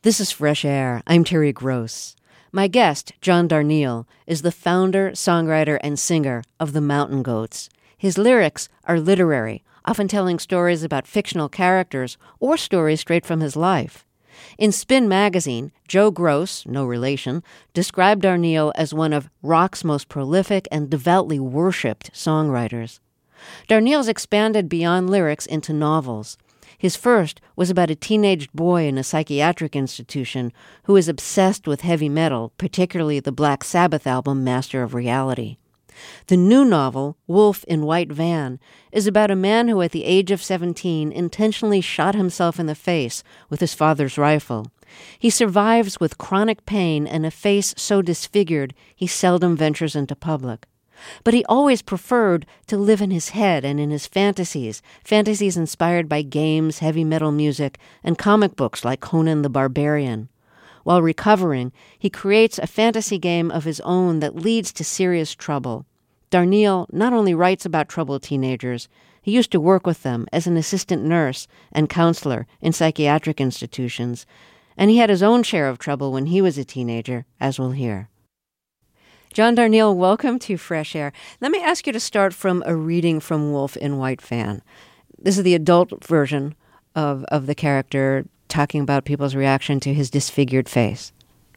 This is Fresh Air. I'm Terry Gross. My guest, John Darnielle, is the founder, songwriter, and singer of the Mountain Goats. His lyrics are literary, often telling stories about fictional characters or stories straight from his life. In Spin magazine, Joe Gross, no relation, described Darnielle as one of rock's most prolific and devoutly worshipped songwriters. Darnielle's expanded beyond lyrics into novels. His first was about a teenage boy in a psychiatric institution who is obsessed with heavy metal, particularly the Black Sabbath album Master of Reality. The new novel, Wolf in White Van, is about a man who at the age of 17 intentionally shot himself in the face with his father's rifle. He survives with chronic pain and a face so disfigured he seldom ventures into public. But he always preferred to live in his head and in his fantasies inspired by games, heavy metal music, and comic books like Conan the Barbarian. While recovering, he creates a fantasy game of his own that leads to serious trouble. Darnielle not only writes about troubled teenagers, he used to work with them as an assistant nurse and counselor in psychiatric institutions, and he had his own share of trouble when he was a teenager, as we'll hear. John Darnielle, welcome to Fresh Air. Let me ask you to start from a reading from Wolf in White Van. This is the adult version of the character talking about people's reaction to his disfigured face.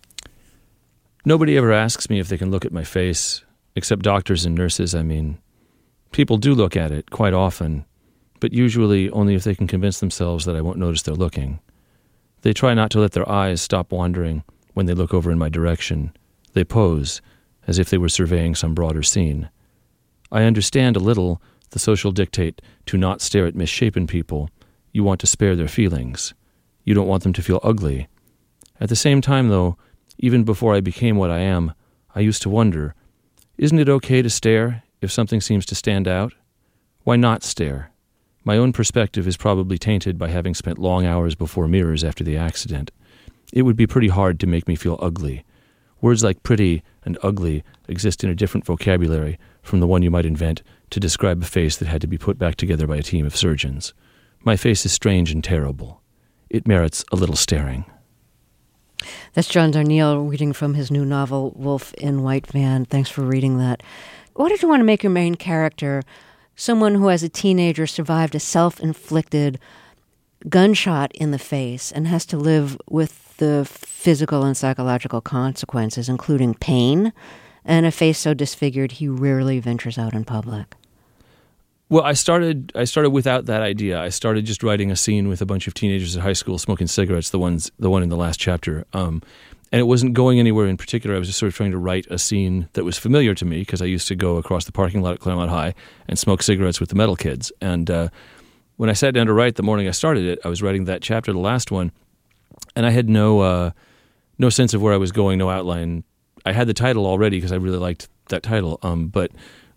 Nobody ever asks me if they can look at my face, except doctors and nurses, People do look at it quite often, but usually only if they can convince themselves that I won't notice they're looking. They try not to let their eyes stop wandering when they look over in my direction. They pose, as if they were surveying some broader scene. I understand a little the social dictate to not stare at misshapen people. You want to spare their feelings. You don't want them to feel ugly. At the same time, though, even before I became what I am, I used to wonder, isn't it okay to stare if something seems to stand out? Why not stare? My own perspective is probably tainted by having spent long hours before mirrors after the accident. It would be pretty hard to make me feel ugly. Words like pretty and ugly exist in a different vocabulary from the one you might invent to describe a face that had to be put back together by a team of surgeons. My face is strange and terrible. It merits a little staring. That's John Darnielle reading from his new novel, Wolf in White Van. Thanks for reading that. Why did you want to make your main character someone who as a teenager survived a self-inflicted gunshot in the face and has to live with the physical and psychological consequences, including pain, and a face so disfigured he rarely ventures out in public? Well, I started without that idea. I started just writing a scene with a bunch of teenagers at high school smoking cigarettes, the one in the last chapter. And it wasn't going anywhere in particular. I was just sort of trying to write a scene that was familiar to me because I used to go across the parking lot at Claremont High and smoke cigarettes with the metal kids. And when I sat down to write the morning I started it, I was writing that chapter, the last one, and I had no sense of where I was going, no outline. I had the title already because I really liked that title, but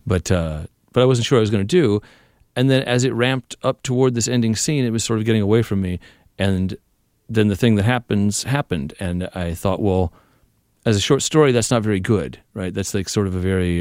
I wasn't sure what I was going to do. And then as it ramped up toward this ending scene, it was sort of getting away from me. And then the thing that happened. And I thought, well, as a short story, that's not very good, right? That's like sort of a very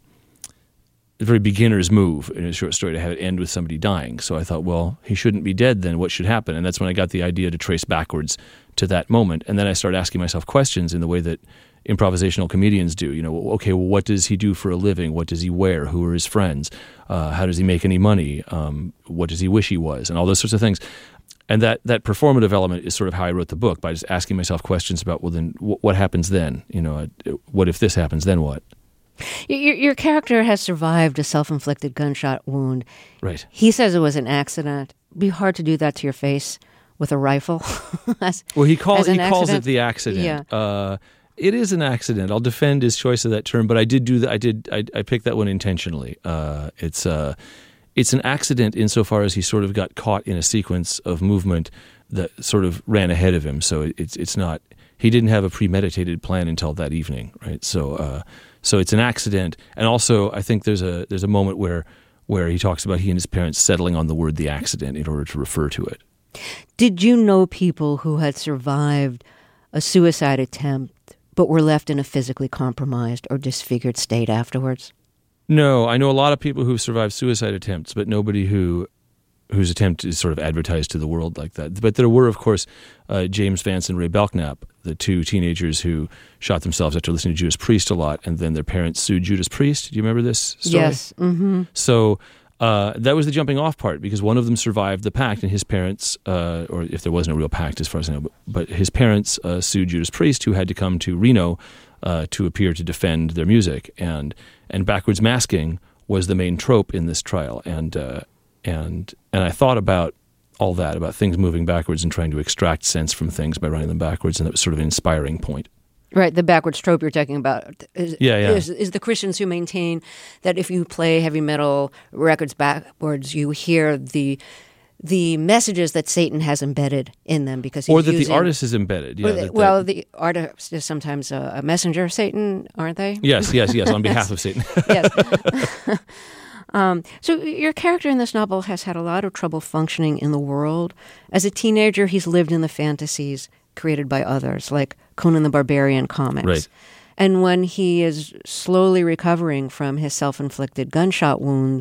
beginner's move in a short story to have it end with somebody dying. So I thought, well, he shouldn't be dead then. What should happen? And that's when I got the idea to trace backwards to that moment. And then I started asking myself questions in the way that improvisational comedians do. Okay, well, what does he do for a living? What does he wear? Who are his friends? How does he make any money? What does he wish he was? And all those sorts of things. And that performative element is sort of how I wrote the book, by just asking myself questions about, well, then what happens then? What if this happens, then what? Your character has survived a self-inflicted gunshot wound. Right. He says it was an accident. It'd be hard to do that to your face with a rifle. He calls it the accident. Yeah. It is an accident. I'll defend his choice of that term, but I did do that. I picked that one intentionally. It's an accident insofar as he sort of got caught in a sequence of movement that sort of ran ahead of him. So it's not. He didn't have a premeditated plan until that evening, right? So it's an accident, and also I think there's a moment where he talks about he and his parents settling on the word "the accident" in order to refer to it. Did you know people who had survived a suicide attempt but were left in a physically compromised or disfigured state afterwards? No, I know a lot of people who've survived suicide attempts, but nobody who whose attempt is sort of advertised to the world like that. But there were, of course, James Vance and Ray Belknap, the two teenagers who shot themselves after listening to Judas Priest a lot, and then their parents sued Judas Priest. Do you remember this story? Yes. Mm-hmm. So that was the jumping off part, because one of them survived the pact, and his parents, or if there wasn't a real pact as far as I know, but his parents sued Judas Priest, who had to come to Reno to appear to defend their music. And backwards masking was the main trope in this trial. And I thought about all that, about things moving backwards and trying to extract sense from things by running them backwards, and that was sort of an inspiring point. Right, the backwards trope you're talking about is the Christians who maintain that if you play heavy metal records backwards, you hear the messages that Satan has embedded in them, because he's the artist is embedded. Yeah, the artist is sometimes a messenger of Satan, aren't they? Yes, on behalf of Satan. Yes. So your character in this novel has had a lot of trouble functioning in the world. As a teenager, he's lived in the fantasies created by others, like Conan the Barbarian comics. Right. And when he is slowly recovering from his self-inflicted gunshot wound,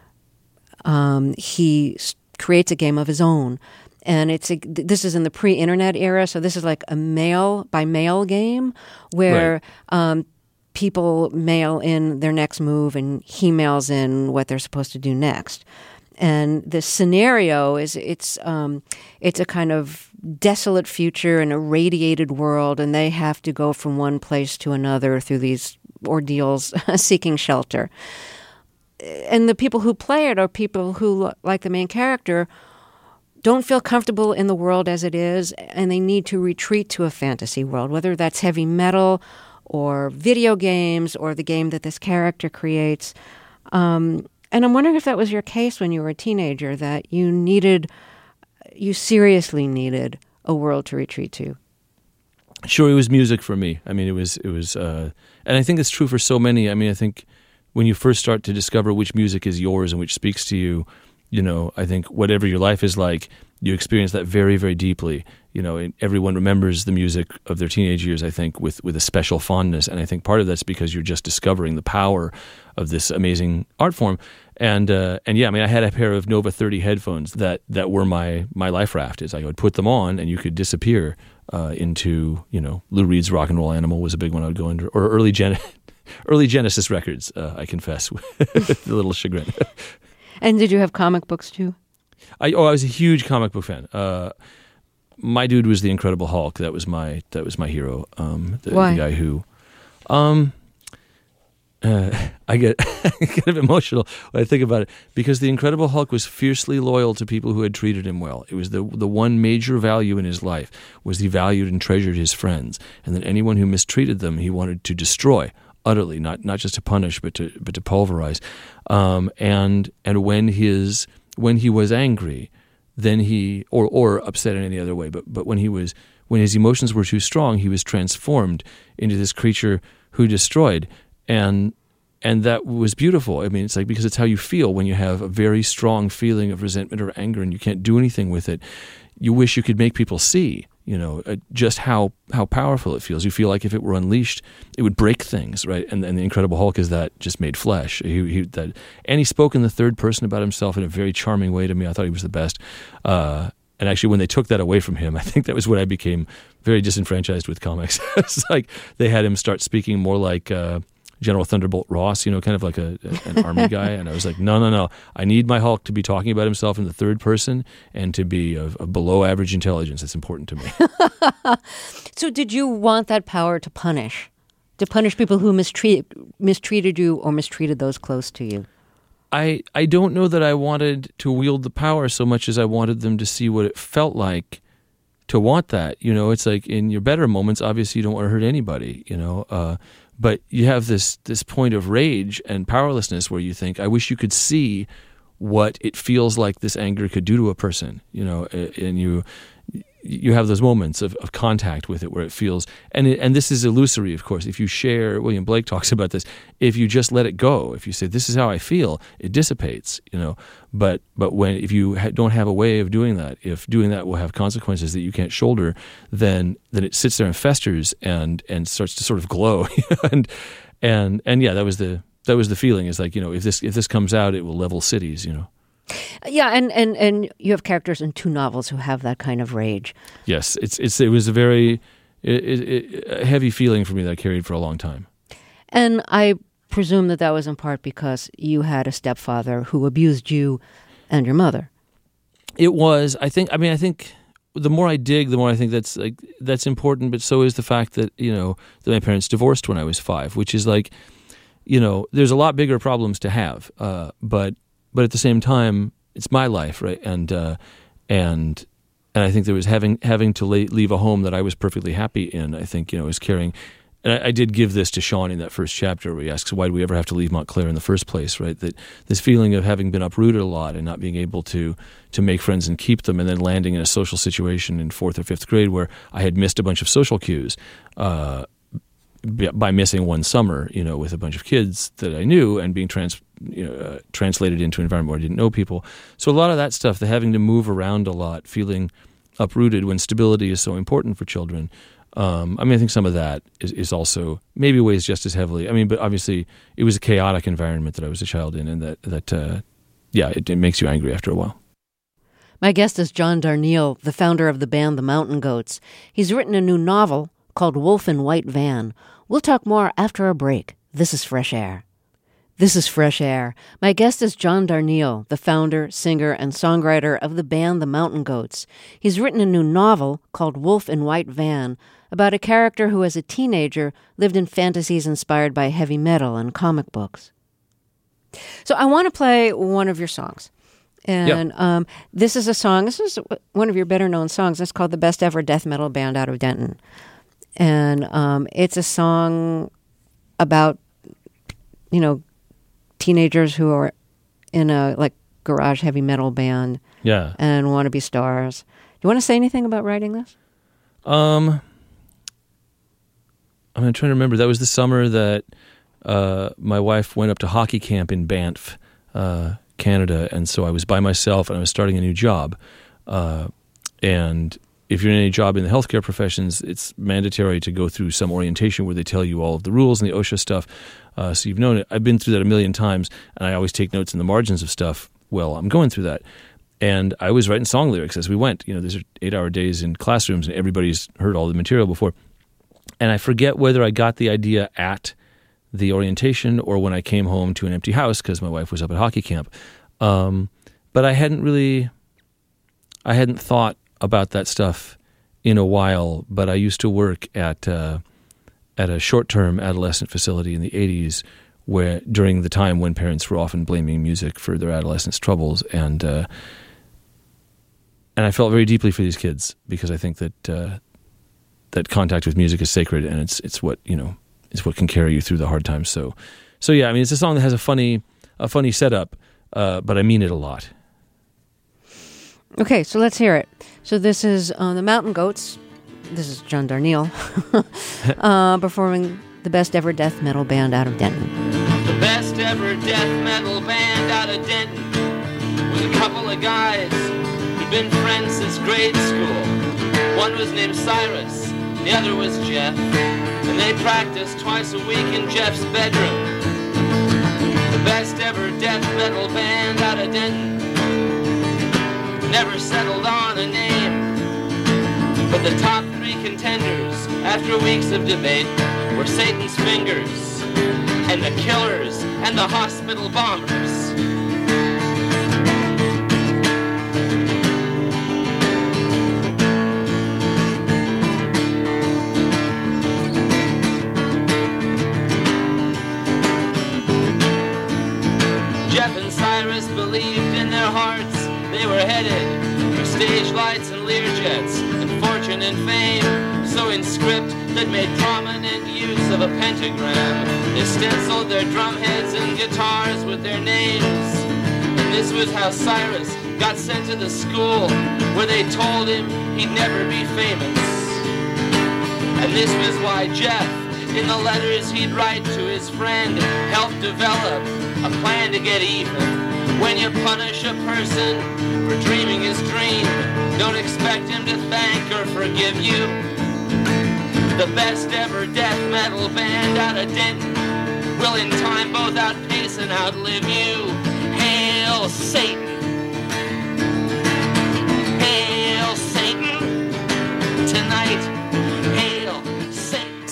he creates a game of his own. And this is in the pre-internet era, so this is like a mail-by-mail game where people mail in their next move and he mails in what they're supposed to do next. And the scenario is it's a kind of desolate future in a radiated world, and they have to go from one place to another through these ordeals seeking shelter. And the people who play it are people who, like the main character, don't feel comfortable in the world as it is, and they need to retreat to a fantasy world, whether that's heavy metal or video games or the game that this character creates. And I'm wondering if that was your case when you were a teenager, that you seriously needed a world to retreat to. Sure, it was music for me. I mean, it was, and I think it's true for so many. I mean, I think when you first start to discover which music is yours and which speaks to you, I think whatever your life is like, you experience that very, very deeply. And everyone remembers the music of their teenage years, I think, with a special fondness. And I think part of that's because you're just discovering the power of this amazing art form. And yeah, I mean, I had a pair of Nova 30 headphones that were my life raft. Is I would put them on and you could disappear into, Lou Reed's Rock and Roll Animal was a big one I would go into, or early Genesis records, I confess, with a little chagrin. And did you have comic books too? I was a huge comic book fan. My dude was the Incredible Hulk. That was my hero. Why? The guy who, I get kind of emotional when I think about it, because the Incredible Hulk was fiercely loyal to people who had treated him well. It was the one major value in his life was he valued and treasured his friends, and that anyone who mistreated them he wanted to destroy utterly, not just to punish but to pulverize. And when he was angry, then he or upset in any other way, but when his emotions were too strong, he was transformed into this creature who destroyed, and that was beautiful. I mean, it's like, because it's how you feel when you have a very strong feeling of resentment or anger and you can't do anything with it. You wish you could make people see, just how powerful it feels. You feel like if it were unleashed, it would break things, right? And the Incredible Hulk is that just made flesh. And he spoke in the third person about himself in a very charming way to me. I thought he was the best. And actually, when they took that away from him, I think that was when I became very disenfranchised with comics. It's like they had him start speaking more like General Thunderbolt Ross, kind of like an army guy. And I was like, no. I need my Hulk to be talking about himself in the third person and to be of below average intelligence. That's important to me. So did you want that power to punish people who mistreated you or mistreated those close to you? I don't know that I wanted to wield the power so much as I wanted them to see what it felt like to want that. It's like in your better moments, obviously you don't want to hurt anybody, but you have this point of rage and powerlessness where you think, I wish you could see what it feels like this anger could do to a person, and you have those moments of contact with it where it feels, and this is illusory, of course. If you share, William Blake talks about this, if you just let it go, if you say, this is how I feel, it dissipates, but if you don't have a way of doing that, if doing that will have consequences that you can't shoulder, then it sits there and festers and starts to sort of glow. and yeah, that was the feeling, is like, if this comes out, it will level cities, Yeah, and you have characters in 2 novels who have that kind of rage. Yes, it was a very a heavy feeling for me that I carried for a long time. And I presume that was in part because you had a stepfather who abused you and your mother. It was. I think the more I dig, the more I think that's important. But so is the fact that that my parents divorced when I was 5, which is like, there's a lot bigger problems to have. But at the same time, it's my life, right? And I think there was having to leave a home that I was perfectly happy in. I think was carrying. And I did give this to Sean in that first chapter where he asks, why do we ever have to leave Montclair in the first place, right? That this feeling of having been uprooted a lot and not being able to make friends and keep them, and then landing in a social situation in 4th or 5th grade where I had missed a bunch of social cues by missing one summer, with a bunch of kids that I knew and being translated into an environment where I didn't know people. So a lot of that stuff, the having to move around a lot, feeling uprooted when stability is so important for children, I think some of that is also maybe weighs just as heavily. But obviously it was a chaotic environment that I was a child in, and it makes you angry after a while. My guest is John Darnielle, the founder of the band The Mountain Goats. He's written a new novel called Wolf in White Van. We'll talk more after a break. This is Fresh Air. This is Fresh Air. My guest is John Darnielle, the founder, singer, and songwriter of the band The Mountain Goats. He's written a new novel called Wolf in White Van about a character who as a teenager lived in fantasies inspired by heavy metal and comic books. So I want to play one of your songs. And this is a song, this is one of your better-known songs. It's called The Best Ever Death Metal Band Out of Denton. And it's a song about, teenagers who are in a garage heavy metal band and want to be stars. Do you want to say anything about writing this? I'm trying to remember. That was the summer that my wife went up to hockey camp in Banff, Canada, and so I was by myself and I was starting a new job. And if you're in any job in the healthcare professions, it's mandatory to go through some orientation where they tell you all of the rules and the OSHA stuff. So you've known it. I've been through that a million times, and I always take notes in the margins of stuff while I'm going through that. And I was writing song lyrics as we went. These are 8-hour days in classrooms, and everybody's heard all the material before. And I forget whether I got the idea at the orientation or when I came home to an empty house because my wife was up at hockey camp. But I hadn't thought about that stuff in a while, but I used to work at a short-term adolescent facility in the 80s where during the time when parents were often blaming music for their adolescence troubles, and I felt very deeply for these kids because I think that that contact with music is sacred, and it's what it's what can carry you through the hard times. So yeah, it's a song that has a funny setup, but I mean it a lot. Okay, so let's hear it. So this is The Mountain Goats. This is John Darnielle performing The Best Ever Death Metal Band Out of Denton. The best ever death metal band out of Denton was a couple of guys who'd been friends since grade school. One was named Cyrus, the other was Jeff, and they practiced twice a week in Jeff's bedroom. The best ever death metal band out of Denton never settled on a name, but the top 3 contenders after weeks of debate were Satan's Fingers and the Killers and the Hospital Bombers. Jeff and Cyrus believed in their hearts they were headed for stage lights and Learjets and fortune and fame. So in script that made prominent use of a pentagram, they stenciled their drum heads and guitars with their names. And this was how Cyrus got sent to the school where they told him he'd never be famous. And this was why Jeff, in the letters he'd write to his friend, helped develop a plan to get even. When you punish a person for dreaming his dream, don't expect him to thank or forgive you. The best ever death metal band out of Denton will in time both outpace and outlive you. Hail Satan!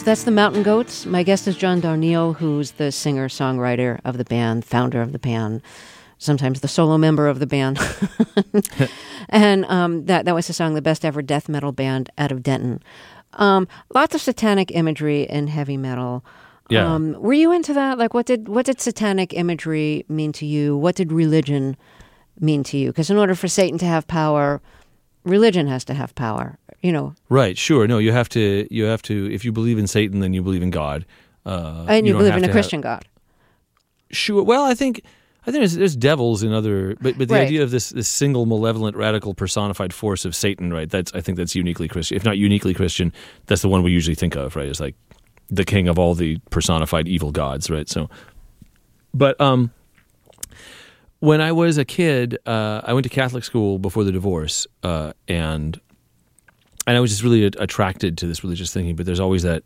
So that's the Mountain Goats. My guest is John Darnielle, who's the singer-songwriter of the band, founder of the band, sometimes the solo member of the band. And that was the song, The Best Ever Death Metal Band out of Denton. Lots of satanic imagery in heavy metal. Yeah. Were you into that? Like, what did satanic imagery mean to you? What did religion mean to you? Because in order for Satan to have power, religion has to have power, you know. Right, sure. No, you have to, if you believe in Satan, then you believe in God. And you believe in a Christian God. Sure. Well, I think there's devils in other, but the Right. idea of this single malevolent radical personified force of Satan, right? I think that's uniquely Christian. If not uniquely Christian, that's the one we usually think of, right? It's like the king of all the personified evil gods, right? So, but when I was a kid, I went to Catholic school before the divorce, and I was just really attracted to this religious thinking. But there's always that.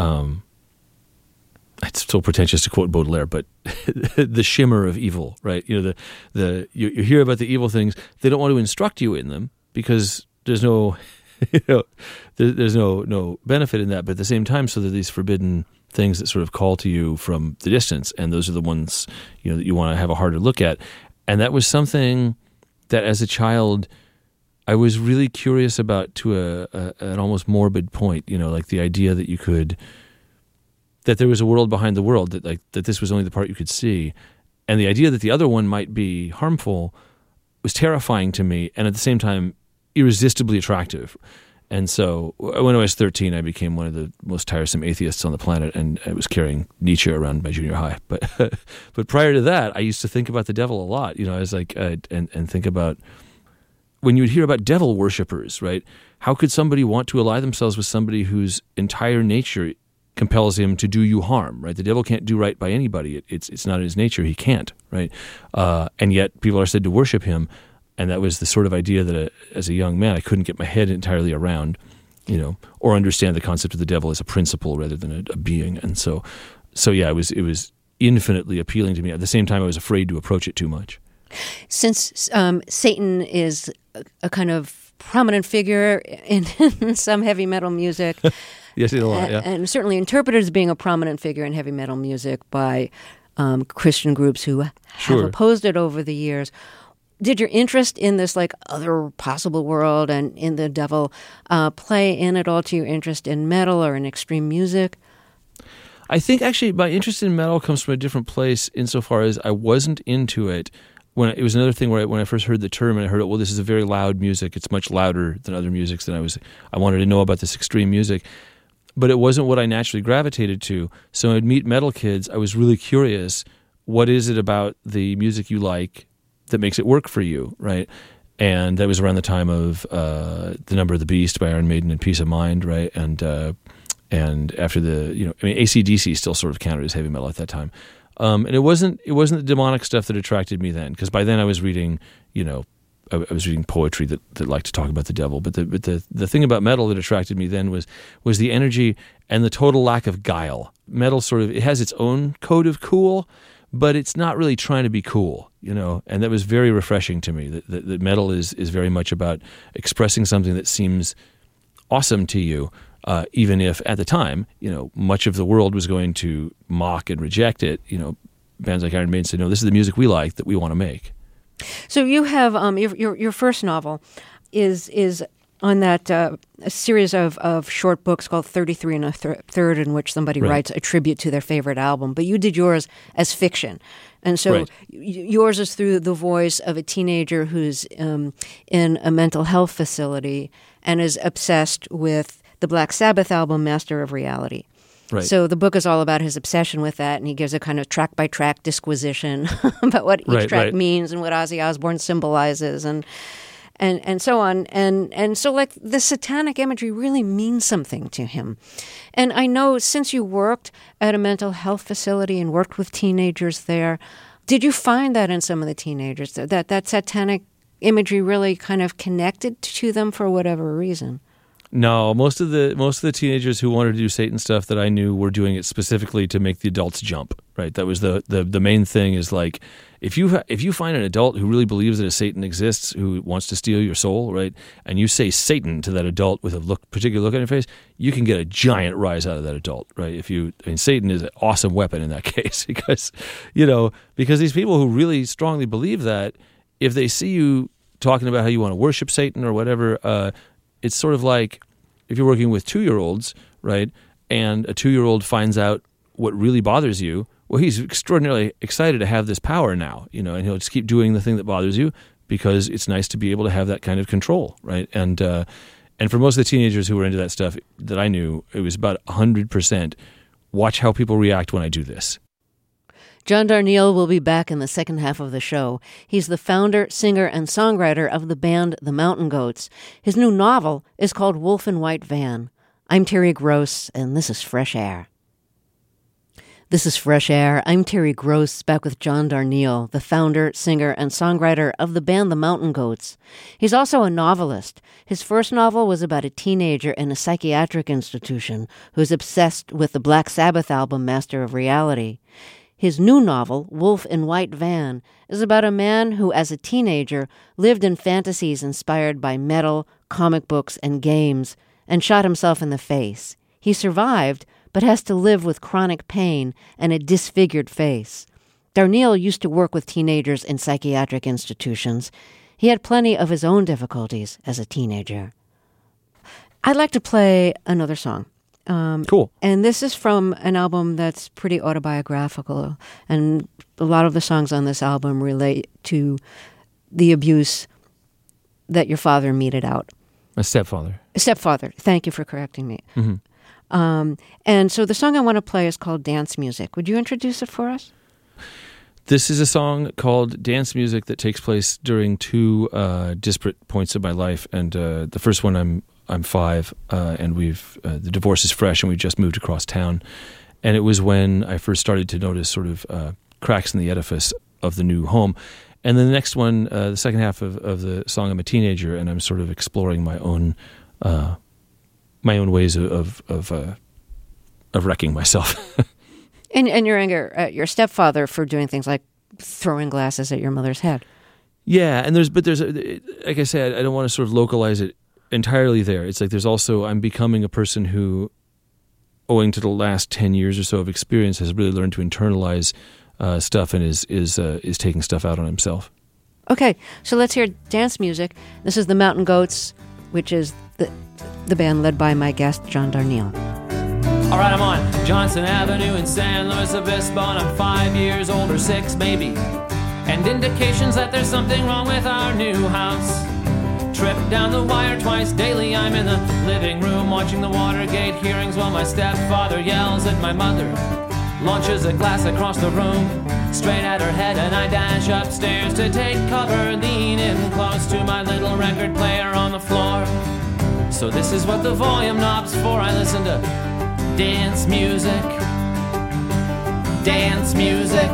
It's so pretentious to quote Baudelaire, but the shimmer of evil, right? You know, you hear about the evil things. They don't want to instruct you in them because there's no, there's no benefit in that. But at the same time, so there are these forbidden things that sort of call to you from the distance, and those are the ones that you want to have a harder look at. And that was something that, as a child, I was really curious about to an almost morbid point. Like the idea that you could. That there was a world behind the world, that this was only the part you could see. And the idea that the other one might be harmful was terrifying to me, and at the same time, irresistibly attractive. And so when I was 13, I became one of the most tiresome atheists on the planet, and I was carrying Nietzsche around my junior high. But prior to that, I used to think about the devil a lot. I was like, and think about, when you would hear about devil worshippers, right? How could somebody want to ally themselves with somebody whose entire nature compels him to do you harm, right? The devil can't do right by anybody. It's not in his nature. He can't, right? And yet people are said to worship him, and that was the sort of idea that as a young man I couldn't get my head entirely around, or understand the concept of the devil as a principle rather than a being. And so yeah, it was infinitely appealing to me. At the same time, I was afraid to approach it too much. Since Satan is a kind of prominent figure in some heavy metal music. Yes, a lot, yeah. And certainly interpreted as being a prominent figure in heavy metal music by Christian groups who have opposed it over the years. Did your interest in this other possible world and in the devil play in at all to your interest in metal or in extreme music? I think actually my interest in metal comes from a different place insofar as I wasn't into it. It was another thing where when I first heard the term and I heard it, well, this is a very loud music. It's much louder than other musics. Than I wanted to know about this extreme music. But it wasn't what I naturally gravitated to. So I'd meet metal kids. I was really curious, what is it about the music you like that makes it work for you, right? And that was around the time of The Number of the Beast by Iron Maiden and Peace of Mind, right? And after AC/DC still sort of counted as heavy metal at that time. And it wasn't the demonic stuff that attracted me then, because by then I was reading, I was reading poetry that liked to talk about the devil. But the thing about metal that attracted me then was the energy and the total lack of guile. Metal it has its own code of cool, but it's not really trying to be cool, And that was very refreshing to me. That metal is very much about expressing something that seems awesome to you, even if at the time, much of the world was going to mock and reject it. Bands like Iron Maiden said, "No, this is the music we like that we want to make." So you have your first novel is on that a series of short books called 33 and a Third, in which somebody writes a tribute to their favorite album. But you did yours as fiction. And so yours is through the voice of a teenager who's in a mental health facility and is obsessed with the Black Sabbath album, Master of Reality. Right. So the book is all about his obsession with that, and he gives a kind of track-by-track disquisition about what each track means and what Ozzy Osbourne symbolizes and so on. And so the satanic imagery really means something to him. And I know since you worked at a mental health facility and worked with teenagers there, did you find that in some of the teenagers, that satanic imagery really kind of connected to them for whatever reason? No, most of the teenagers who wanted to do Satan stuff that I knew were doing it specifically to make the adults jump, right? That was the main thing is like, if you find an adult who really believes that a Satan exists, who wants to steal your soul, right, and you say Satan to that adult with a particular look on your face, you can get a giant rise out of that adult, right? Satan is an awesome weapon in that case because these people who really strongly believe that, if they see you talking about how you want to worship Satan or whatever, it's sort of like if you're working with 2-year-olds, right, and a 2-year-old finds out what really bothers you. Well, he's extraordinarily excited to have this power now, and he'll just keep doing the thing that bothers you because it's nice to be able to have that kind of control, right? And for most of the teenagers who were into that stuff that I knew, it was about 100%. Watch how people react when I do this. John Darnielle will be back in the second half of the show. He's the founder, singer, and songwriter of the band The Mountain Goats. His new novel is called Wolf in White Van. I'm Terry Gross, and this is Fresh Air. This is Fresh Air. I'm Terry Gross, back with John Darnielle, the founder, singer, and songwriter of the band The Mountain Goats. He's also a novelist. His first novel was about a teenager in a psychiatric institution who's obsessed with the Black Sabbath album Master of Reality. His new novel, Wolf in White Van, is about a man who, as a teenager, lived in fantasies inspired by metal, comic books, and games, and shot himself in the face. He survived, but has to live with chronic pain and a disfigured face. Darnielle used to work with teenagers in psychiatric institutions. He had plenty of his own difficulties as a teenager. I'd like to play another song. Cool. And this is from an album that's pretty autobiographical, and a lot of the songs on this album relate to the abuse that your father meted out. A stepfather. Stepfather. Thank you for correcting me. Mm-hmm. And so the song I want to play is called Dance Music. Would you introduce it for us? This is a song called Dance Music that takes place during two disparate points of my life. And the first one, I'm 5, and the divorce is fresh, and we just moved across town. And it was when I first started to notice sort of cracks in the edifice of the new home. And then the next one, the second half of the song, I'm a teenager, and I'm sort of exploring my own ways of wrecking myself. And your anger at your stepfather for doing things like throwing glasses at your mother's head. Yeah, and there's like I said, I don't want to sort of localize it entirely there. It's like there's also, I'm becoming a person who, owing to the last 10 years or so of experience, has really learned to internalize stuff and is taking stuff out on himself. Okay, so let's hear Dance Music. This is the Mountain Goats, which is the band led by my guest, John Darnielle. All right, I'm on Johnson Avenue in San Luis Obispo, and I'm 5 years old or 6 maybe, and indications that there's something wrong with our new house. Trip down the wire twice daily. I'm in the living room watching the Watergate hearings while my stepfather yells at my mother, launches a glass across the room straight at her head, and I dash upstairs to take cover, lean in close to my little record player on the floor. So this is what the volume knob's for. I listen to dance music, dance music.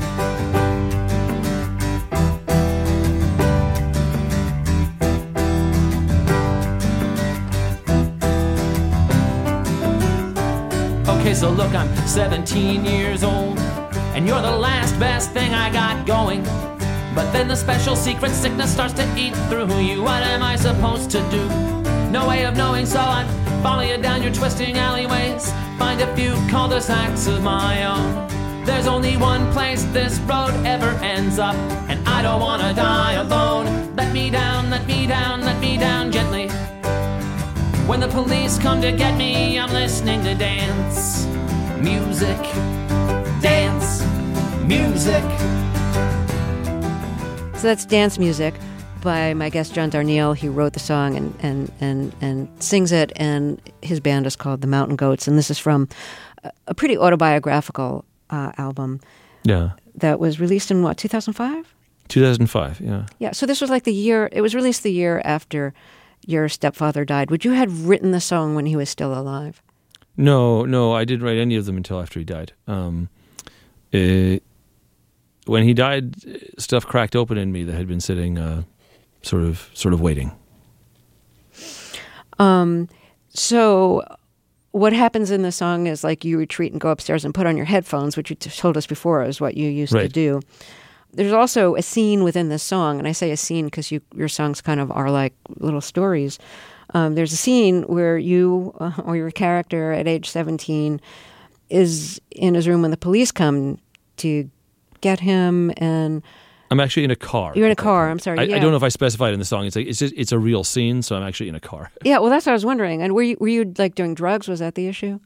Okay, so look, I'm 17 years old, and you're the last best thing I got going. But then the special secret sickness starts to eat through you. What am I supposed to do? No way of knowing, so I follow you down your twisting alleyways, find a few cul-de-sacs of my own. There's only one place this road ever ends up, and I don't want to die alone. Let me down, let me down, let me down gently. When the police come to get me, I'm listening to dance music, dance music. So that's Dance Music by my guest John Darnielle. He wrote the song and sings it, and his band is called The Mountain Goats. And this is from a pretty autobiographical album. Yeah. That was released in, 2005? 2005, yeah. Yeah, so this was like it was released the year after your stepfather died. Would you have written the song when he was still alive? No, I didn't write any of them until after he died. When he died, stuff cracked open in me that had been sitting, sort of waiting. So what happens in the song is like you retreat and go upstairs and put on your headphones, which you told us before is what you used to do. There's also a scene within this song, and I say a scene because your songs kind of are like little stories. There's a scene where you or your character at age 17 is in his room when the police come to get him, and I'm actually in a car. You're in a car. I'm sorry. I don't know if I specified in the song. It's a real scene, so I'm actually in a car. Yeah, well, that's what I was wondering. And were you like doing drugs? Was that the issue?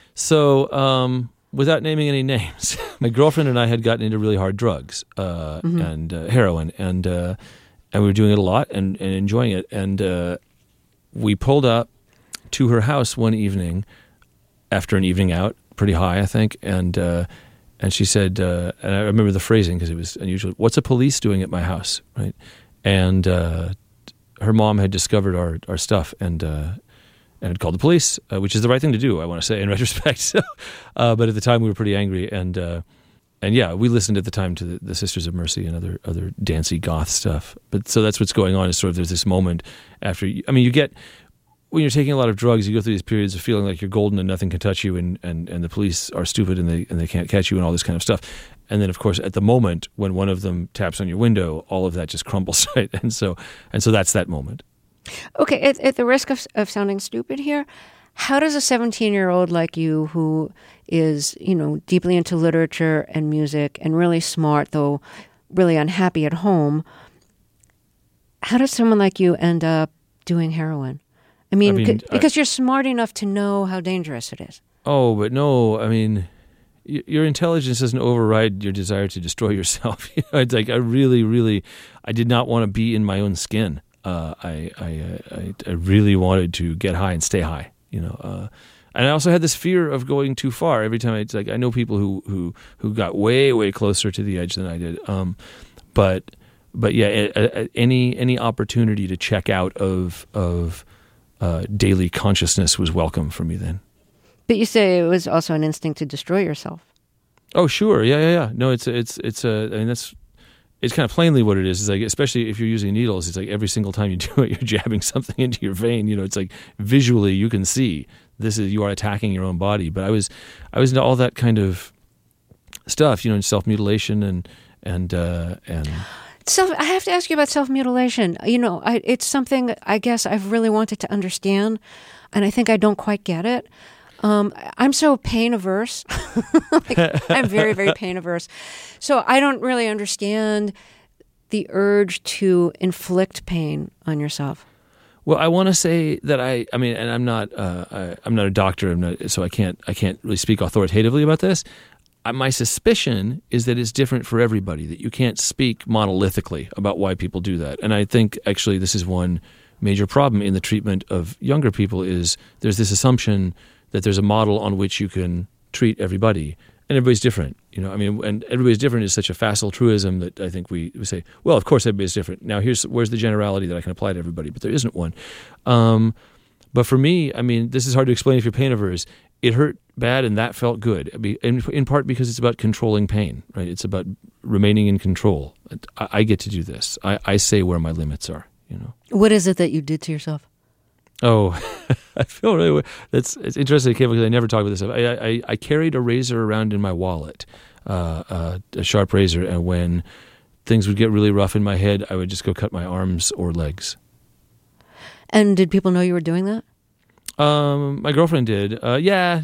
So, without naming any names, my girlfriend and I had gotten into really hard drugs and heroin, and we were doing it a lot and enjoying it. And we pulled up to her house one evening after an evening out, pretty high, I think, and she said, and I remember the phrasing because it was unusual, "What's a police doing at my house?" Right? And her mom had discovered our stuff and had called the police, which is the right thing to do, I want to say, in retrospect. So, but at the time we were pretty angry, and yeah, we listened at the time to the Sisters of Mercy and other dancey goth stuff. But so that's what's going on is sort of there's this moment after, you get, when you're taking a lot of drugs, you go through these periods of feeling like you're golden and nothing can touch you, and the police are stupid and they can't catch you and all this kind of stuff. And then, of course, at the moment when one of them taps on your window, all of that just crumbles, right? And so that's that moment. Okay, at the risk of sounding stupid here, how does a 17-year-old like you, who is deeply into literature and music and really smart, though really unhappy at home, how does someone like you end up doing heroin? Because you're smart enough to know how dangerous it is. Oh, but no, your intelligence doesn't override your desire to destroy yourself. It's like I did not want to be in my own skin. I really wanted to get high and stay high. And I also had this fear of going too far. Every time I know people who got way, way closer to the edge than I did. But yeah, any opportunity to check out of daily consciousness was welcome for me then. But you say it was also an instinct to destroy yourself. Oh, sure. Yeah. No, it's that's it's kind of plainly what it is. It's like, especially if you're using needles, it's like every single time you do it, you're jabbing something into your vein. It's like visually you can see you are attacking your own body. But I was into all that kind of stuff, self-mutilation and I have to ask you about self-mutilation. It's something I guess I've really wanted to understand, and I think I don't quite get it. I'm so pain averse. I'm very, very pain averse. So I don't really understand the urge to inflict pain on yourself. Well, I want to say that and I'm not a doctor, so I can't really speak authoritatively about this. My suspicion is that it's different for everybody, that you can't speak monolithically about why people do that. And I think actually this is one major problem in the treatment of younger people is there's this assumption that there's a model on which you can treat everybody. And everybody's different, and everybody's different is such a facile truism that I think we say, well, of course everybody's different. Now where's the generality that I can apply to everybody? But there isn't one. But for me, this is hard to explain if you're pain averse. It hurt bad, and that felt good, in part because it's about controlling pain, right? It's about remaining in control. I get to do this. I say where my limits are, What is it that you did to yourself? Oh, I feel really. It's interesting, because I never talk about this stuff. I carried a razor around in my wallet, a sharp razor, and when things would get really rough in my head, I would just go cut my arms or legs. And did people know you were doing that? My girlfriend did. Yeah.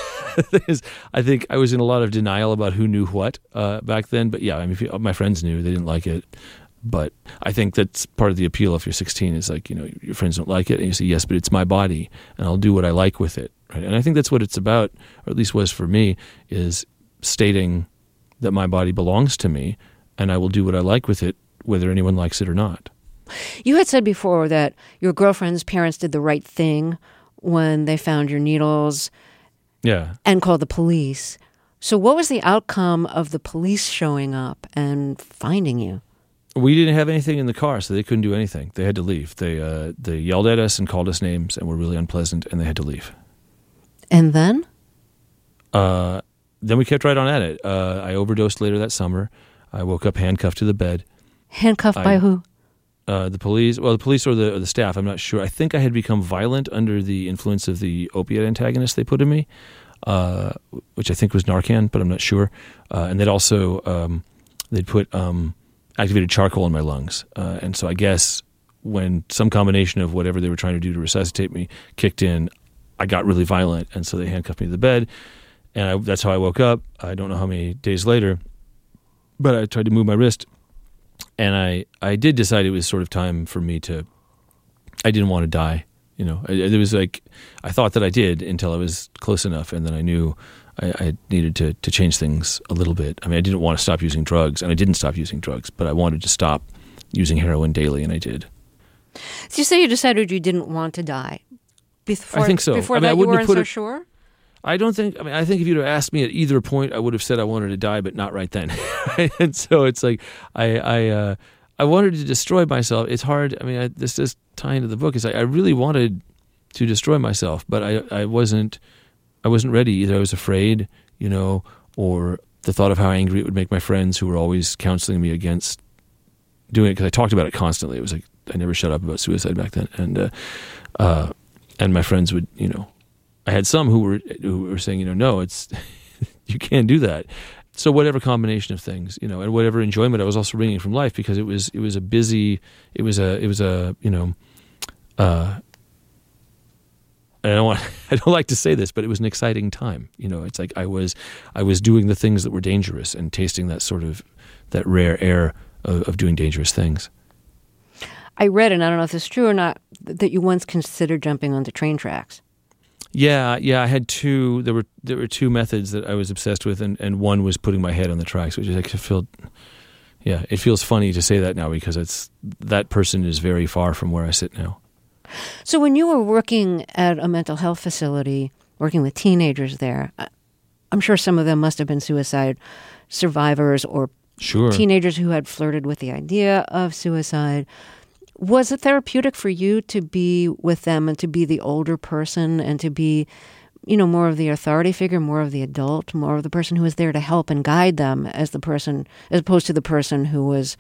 I think I was in a lot of denial about who knew what back then. But yeah, my friends knew. They didn't like it. But I think that's part of the appeal if you're 16 is like, your friends don't like it. And you say, yes, but it's my body and I'll do what I like with it. Right? And I think that's what it's about, or at least was for me, is stating that my body belongs to me and I will do what I like with it, whether anyone likes it or not. You had said before that your girlfriend's parents did the right thing when they found your needles and called the police. So what was the outcome of the police showing up and finding you? We didn't have anything in the car, so they couldn't do anything. They had to leave. They yelled at us and called us names and were really unpleasant, and they had to leave. And then? Then we kept right on at it. I overdosed later that summer. I woke up handcuffed to the bed. Handcuffed by who? the police or the staff, I'm not sure. I think I had become violent under the influence of the opiate antagonist they put in me, which I think was Narcan, but I'm not sure. And they'd also they'd put activated charcoal in my lungs. And so I guess when some combination of whatever they were trying to do to resuscitate me kicked in, I got really violent, and so they handcuffed me to the bed, and that's how I woke up. I don't know how many days later, but I tried to move my wrist, and I did decide it was sort of time for me to. I didn't want to die, It was like I thought that I did until I was close enough, and then I knew I needed to change things a little bit. I mean, I didn't want to stop using drugs, and I didn't stop using drugs, but I wanted to stop using heroin daily, and I did. So you say you decided you didn't want to die. I think so. Before that, you weren't so sure? I don't think. I mean, I think if you'd have asked me at either point, I would have said I wanted to die, but not right then. And so it's like I wanted to destroy myself. It's hard. I mean, this does tie into the book. Is I really wanted to destroy myself, but I wasn't ready. Either I was afraid, or the thought of how angry it would make my friends who were always counseling me against doing it, because I talked about it constantly. It was like I never shut up about suicide back then, and my friends would, I had some who were saying, no, it's you can't do that. So whatever combination of things, and whatever enjoyment I was also bringing from life, because it was a busy, I don't like to say this, but it was an exciting time. It's like I was doing the things that were dangerous and tasting that rare air of doing dangerous things. I read, and I don't know if this is true or not, that you once considered jumping onto train tracks. Yeah. I had two. There were two methods that I was obsessed with, and one was putting my head on the tracks, which is it feels funny to say that now, because that person is very far from where I sit now. So when you were working at a mental health facility, working with teenagers there, I'm sure some of them must have been suicide survivors or teenagers who had flirted with the idea of suicide. Was it therapeutic for you to be with them and to be the older person and to be, more of the authority figure, more of the adult, more of the person who was there to help and guide them as opposed to the person who was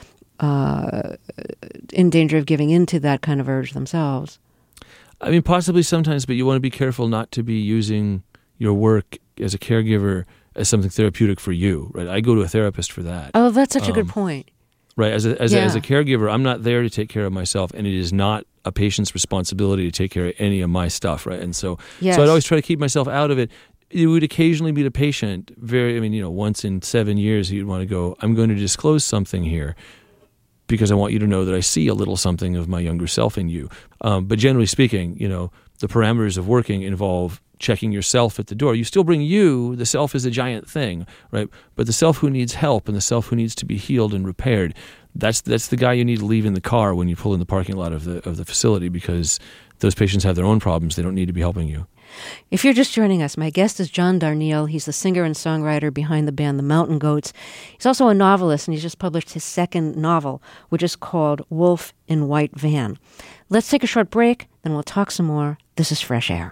in danger of giving into that kind of urge themselves? I mean, possibly sometimes, but you want to be careful not to be using your work as a caregiver as something therapeutic for you, right? I go to a therapist for that. Oh, that's such a good point. Right. As a caregiver, I'm not there to take care of myself, and it is not a patient's responsibility to take care of any of my stuff, right? And so I'd always try to keep myself out of it. You would occasionally meet a patient, once in 7 years, you'd want to go, I'm going to disclose something here because I want you to know that I see a little something of my younger self in you. But generally speaking, the parameters of working involve checking yourself at the door. You still bring you. The self is a giant thing, right? But the self who needs help and the self who needs to be healed and repaired, that's the guy you need to leave in the car when you pull in the parking lot of the facility, because those patients have their own problems. They don't need to be helping you. If you're just joining us, my guest is John Darnielle. He's the singer and songwriter behind the band The Mountain Goats. He's also a novelist, and he's just published his second novel, which is called Wolf in White Van. Let's take a short break, then we'll talk some more. This is Fresh Air.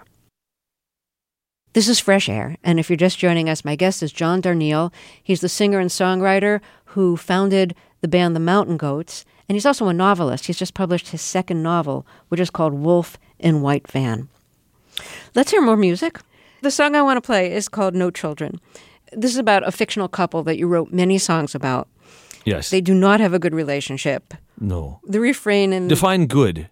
This is Fresh Air, and if you're just joining us, my guest is John Darnielle. He's the singer and songwriter who founded the band The Mountain Goats, and he's also a novelist. He's just published his second novel, which is called Wolf in White Van. Let's hear more music. The song I want to play is called No Children. This is about a fictional couple that you wrote many songs about. Yes. They do not have a good relationship. No. The refrain in... Define good.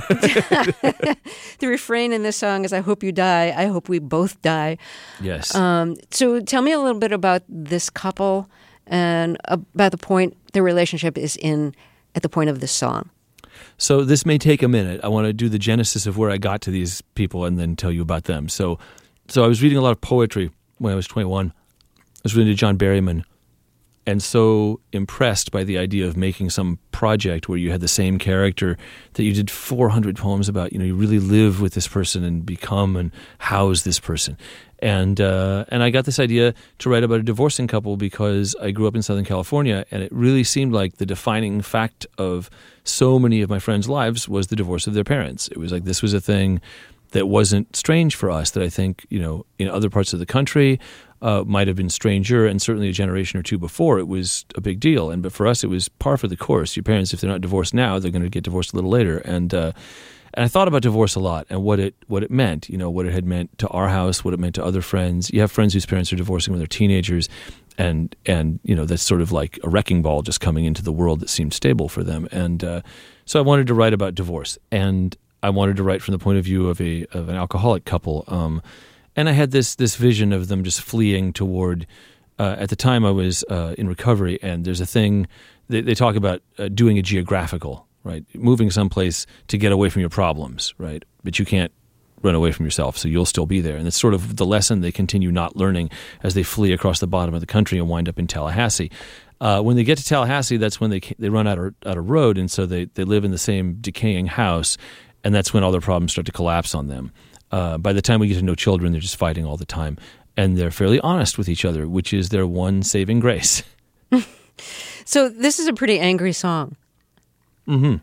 The refrain in this song is, I hope you die, I hope we both die. Yes. So tell me a little bit about this couple and about the point their relationship is in at the point of this song. So this may take a minute. I want to do the genesis of where I got to these people and then tell you about them. So I was reading a lot of poetry when I was 21. I was reading to John Berryman, and so impressed by the idea of making some project where you had the same character that you did 400 poems about. You really live with this person and become and house this person. And I got this idea to write about a divorcing couple because I grew up in Southern California, and it really seemed like the defining fact of so many of my friends' lives was the divorce of their parents. It was like this was a thing that wasn't strange for us, that I think, in other parts of the country might have been stranger, and certainly a generation or two before it was a big deal. But for us, it was par for the course. Your parents, if they're not divorced now, they're going to get divorced a little later. And I thought about divorce a lot and what it meant, what it had meant to our house, what it meant to other friends. You have friends whose parents are divorcing when they're teenagers, and that's sort of like a wrecking ball just coming into the world that seemed stable for them. And so I wanted to write about divorce, and I wanted to write from the point of view of an alcoholic couple. And I had this vision of them just fleeing toward. At the time, I was in recovery, and there's a thing they talk about doing a geographical, right? Moving someplace to get away from your problems, right? But you can't run away from yourself, so you'll still be there. And it's sort of the lesson they continue not learning as they flee across the bottom of the country and wind up in Tallahassee. When they get to Tallahassee, that's when they run out of road, and so they live in the same decaying house, and that's when all their problems start to collapse on them. By the time we get to know children, they're just fighting all the time, and they're fairly honest with each other, which is their one saving grace. So this is a pretty angry song. Mm-hmm.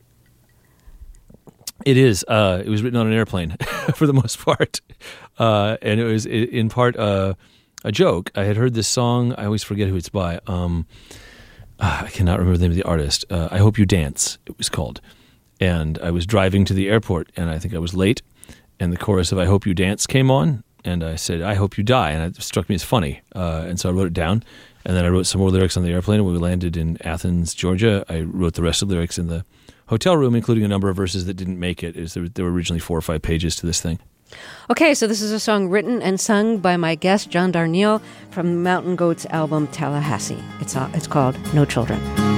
It is. It was written on an airplane for the most part, and it was in part a joke. I had heard this song. I always forget who it's by. I cannot remember the name of the artist. I Hope You Dance, it was called. And I was driving to the airport, and I think I was late, and the chorus of I Hope You Dance came on, and I said, I hope you die, and it struck me as funny. And so I wrote it down, and then I wrote some more lyrics on the airplane, and when we landed in Athens, Georgia, I wrote the rest of the lyrics in the hotel room, including a number of verses that didn't make it. There were originally 4 or 5 pages to this thing. Okay, so this is a song written and sung by my guest, John Darnielle, from the Mountain Goats album, Tallahassee. It's called No Children.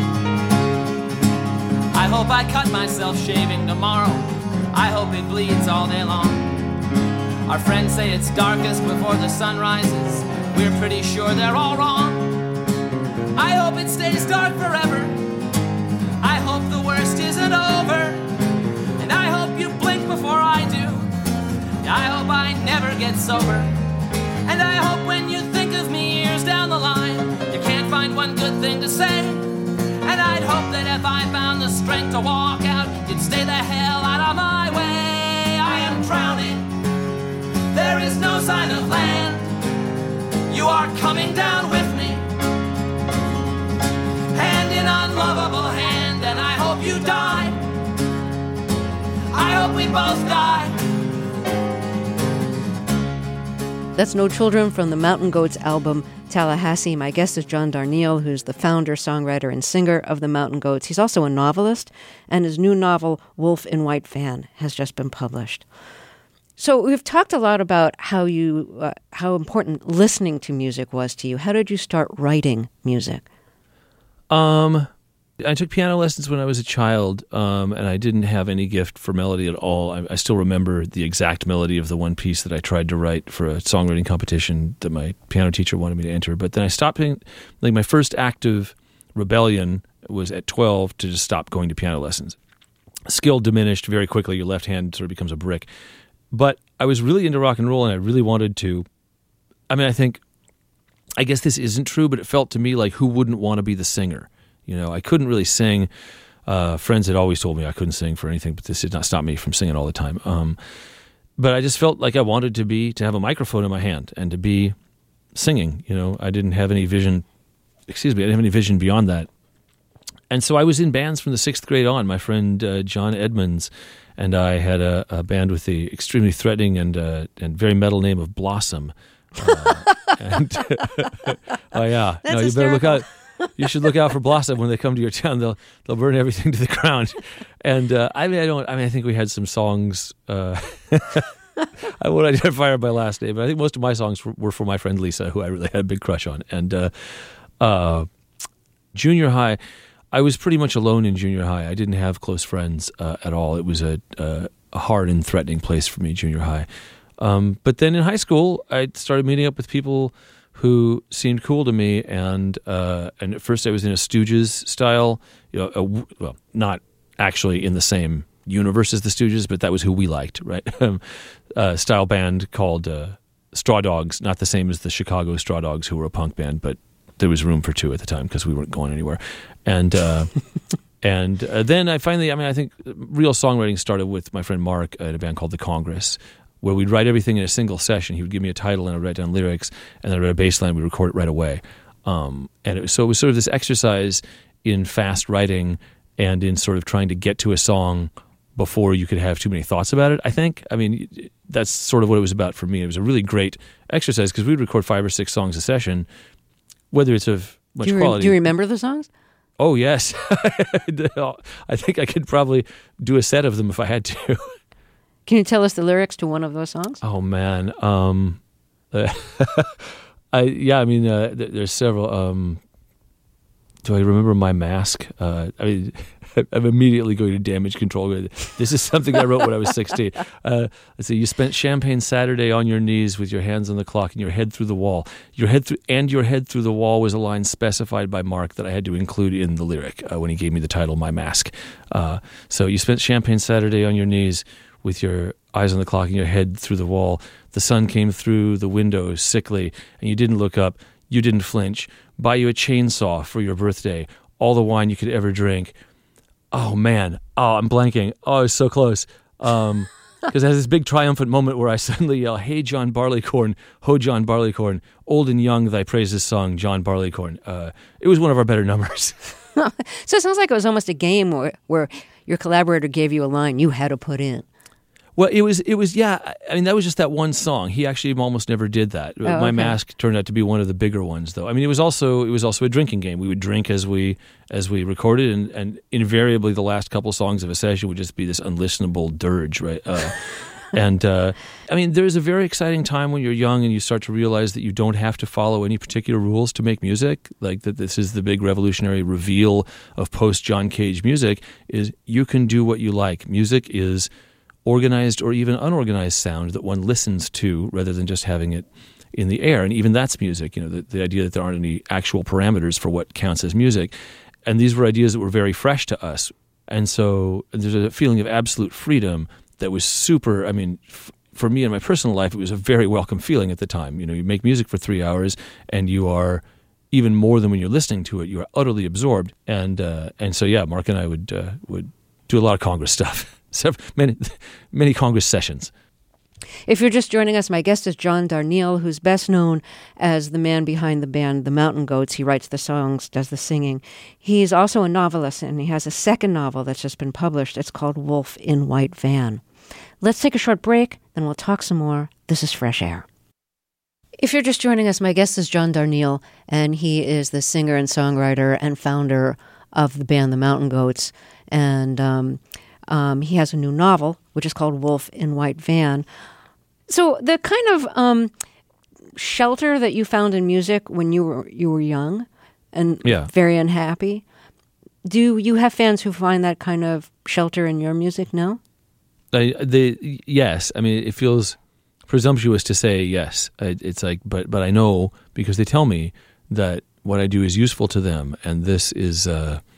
I hope I cut myself shaving tomorrow. I hope it bleeds all day long. Our friends say it's darkest before the sun rises. We're pretty sure they're all wrong. I hope it stays dark forever. I hope the worst isn't over. And I hope you blink before I do. I hope I never get sober. And I hope when you think of me years down the line, you can't find one good thing to say. And I'd hope that if I found the strength to walk out, you'd stay the hell out of my way. I am drowning. There is no sign of land. You are coming down with me, hand in unlovable hand. And I hope you die. I hope we both die. That's No Children from the Mountain Goats album, Tallahassee. My guest is John Darnielle, who's the founder, songwriter, and singer of the Mountain Goats. He's also a novelist, and his new novel, Wolf in White Van, has just been published. So we've talked a lot about how important listening to music was to you. How did you start writing music? I took piano lessons when I was a child, and I didn't have any gift for melody at all. I still remember the exact melody of the one piece that I tried to write for a songwriting competition that my piano teacher wanted me to enter. But then I stopped my first active rebellion was at 12 to just stop going to piano lessons. Skill diminished very quickly. Your left hand sort of becomes a brick. But I was really into rock and roll, and I really wanted to. I guess this isn't true, but it felt to me like who wouldn't want to be the singer? I couldn't really sing. Friends had always told me I couldn't sing for anything, but this did not stop me from singing all the time. But I just felt like I wanted to have a microphone in my hand and to be singing. I didn't have any vision. I didn't have any vision beyond that. And so I was in bands from the 6th grade on. My friend John Edmonds and I had a band with the extremely threatening and very metal name of Blossom. Oh yeah, That's no, you better look out. You should look out for Blossom when they come to your town. They'll burn everything to the ground. And I think we had some songs. I won't identify her by last name, but I think most of my songs were for my friend Lisa, who I really had a big crush on. And junior high, I was pretty much alone in junior high. I didn't have close friends at all. It was a hard and threatening place for me, junior high. But then in high school, I started meeting up with people who seemed cool to me, and at first I was in a Stooges style, not actually in the same universe as the Stooges, but that was who we liked, right? Style band called Straw Dogs, not the same as the Chicago Straw Dogs, who were a punk band, but there was room for 2 at the time because we weren't going anywhere, and And then I think real songwriting started with my friend Mark at a band called The Congress, where we'd write everything in a single session. He would give me a title and I'd write down lyrics, and then I'd write a bass line, we'd record it right away. And it was sort of this exercise in fast writing and in sort of trying to get to a song before you could have too many thoughts about it, I think. I mean, that's sort of what it was about for me. It was a really great exercise because we'd record 5 or 6 songs a session, whether it's of much quality. Do you remember the songs? Oh, yes. I think I could probably do a set of them if I had to. Can you tell us the lyrics to one of those songs? Oh, man. There's several. Do I remember My Mask? I'm immediately going to Damage Control. This is something I wrote when I was 16. Let's see. You spent Champagne Saturday on your knees with your hands on the clock and your head through the wall. Your head through the wall was a line specified by Mark that I had to include in the lyric when he gave me the title My Mask. So you spent Champagne Saturday on your knees with your eyes on the clock and your head through the wall. The sun came through the window sickly, and you didn't look up. You didn't flinch. Buy you a chainsaw for your birthday. All the wine you could ever drink. Oh, man. Oh, I'm blanking. Oh, I was so close. Because I had this big triumphant moment where I suddenly yell, "Hey, John Barleycorn, ho, John Barleycorn, old and young thy praises sung, John Barleycorn." It was one of our better numbers. So it sounds like it was almost a game where your collaborator gave you a line you had to put in. Well, it was, yeah. I mean, that was just that one song. He actually almost never did that. Oh, My Mask turned out to be one of the bigger ones, though. I mean, it was also a drinking game. We would drink as we recorded, and invariably the last couple songs of a session would just be this unlistenable dirge, right? I mean, there's a very exciting time when you're young and you start to realize that you don't have to follow any particular rules to make music. Like that, this is the big revolutionary reveal of post-John Cage music: is you can do what you like. Music is organized or even unorganized sound that one listens to rather than just having it in the air. And even that's music, the idea that there aren't any actual parameters for what counts as music. And these were ideas that were very fresh to us. And so there's a feeling of absolute freedom that was super, I mean, for me in my personal life, it was a very welcome feeling at the time. You make music for 3 hours and you are, even more than when you're listening to it, you are utterly absorbed. And so, yeah, Mark and I would do a lot of Congress stuff. Many Congress sessions. If you're just joining us, my guest is John Darnielle, who's best known as the man behind the band The Mountain Goats. He writes the songs, does the singing. He's also a novelist, and he has a second novel that's just been published. It's called Wolf in White Van. Let's take a short break, then we'll talk some more. This is Fresh Air. If you're just joining us, my guest is John Darnielle, and he is the singer and songwriter and founder of the band The Mountain Goats. And he has a new novel, which is called Wolf in White Van. So the kind of shelter that you found in music when you were young and very unhappy, do you have fans who find that kind of shelter in your music now? Yes. I mean, it feels presumptuous to say yes. It's like, but I know because they tell me that what I do is useful to them, and this is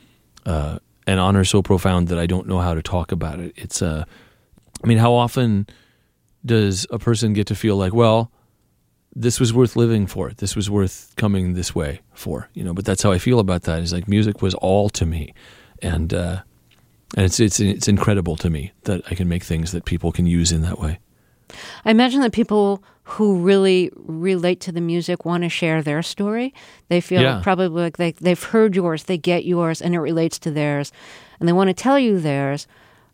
an honor so profound that I don't know how to talk about it. It's I mean, how often does a person get to feel like, well, this was worth living for, this was worth coming this way for, but that's how I feel about that. Is like music was all to me, and it's incredible to me that I can make things that people can use in that way. I imagine that people who really relate to the music want to share their story. They feel probably like they've heard yours, they get yours, and it relates to theirs, and they want to tell you theirs.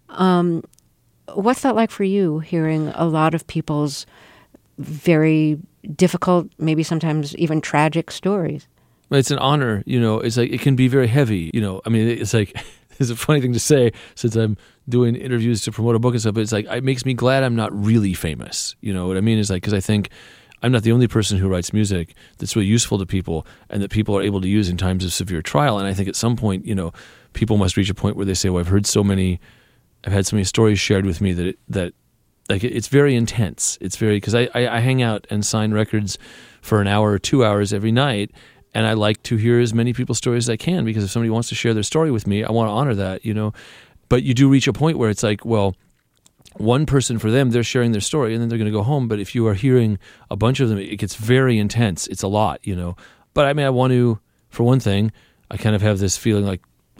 What's that like for you, hearing a lot of people's very difficult, maybe sometimes even tragic stories? It's an honor, it's like it can be very heavy, I mean, it's like, it's a funny thing to say since I'm doing interviews to promote a book and stuff, but it's like, it makes me glad I'm not really famous. You know what I mean? It's like, because I think I'm not the only person who writes music that's really useful to people and that people are able to use in times of severe trial. And I think at some point, people must reach a point where they say, well, I've had so many stories shared with me that like it's very intense. It's very, because I hang out and sign records for an hour or 2 hours every night, and I like to hear as many people's stories as I can, because if somebody wants to share their story with me, I want to honor that, But you do reach a point where it's like, well, one person for them, they're sharing their story, and then they're going to go home. But if you are hearing a bunch of them, it gets very intense. It's a lot, But I mean, I want to, for one thing, I kind of have this feeling like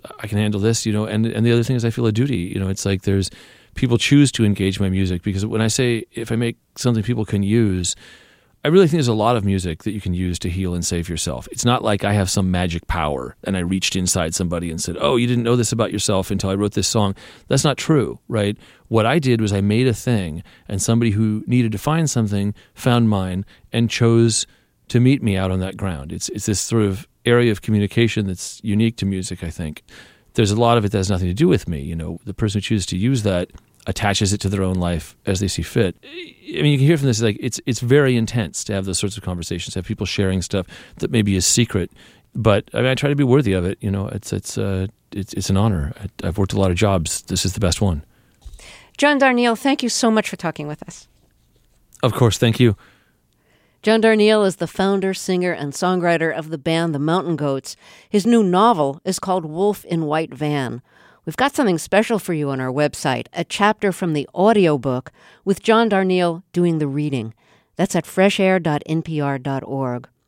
I can handle this, and the other thing is I feel a duty. It's like there's people choose to engage my music, because when I say if I make something people can use, I really think there's a lot of music that you can use to heal and save yourself. It's not like I have some magic power and I reached inside somebody and said, oh, you didn't know this about yourself until I wrote this song. That's not true, right? What I did was I made a thing, and somebody who needed to find something found mine and chose to meet me out on that ground. It's this sort of area of communication that's unique to music, I think. There's a lot of it that has nothing to do with me. The person who chooses to use that attaches it to their own life as they see fit. I mean, you can hear from this, like it's very intense to have those sorts of conversations, have people sharing stuff that maybe is secret. But I mean, I try to be worthy of it. It's an honor. I've worked a lot of jobs. This is the best one. John Darnielle, thank you so much for talking with us. Of course, thank you. John Darnielle is the founder, singer, and songwriter of the band The Mountain Goats. His new novel is called Wolf in White Van. We've got something special for you on our website, a chapter from the audiobook with John Darnielle doing the reading. That's at freshair.npr.org.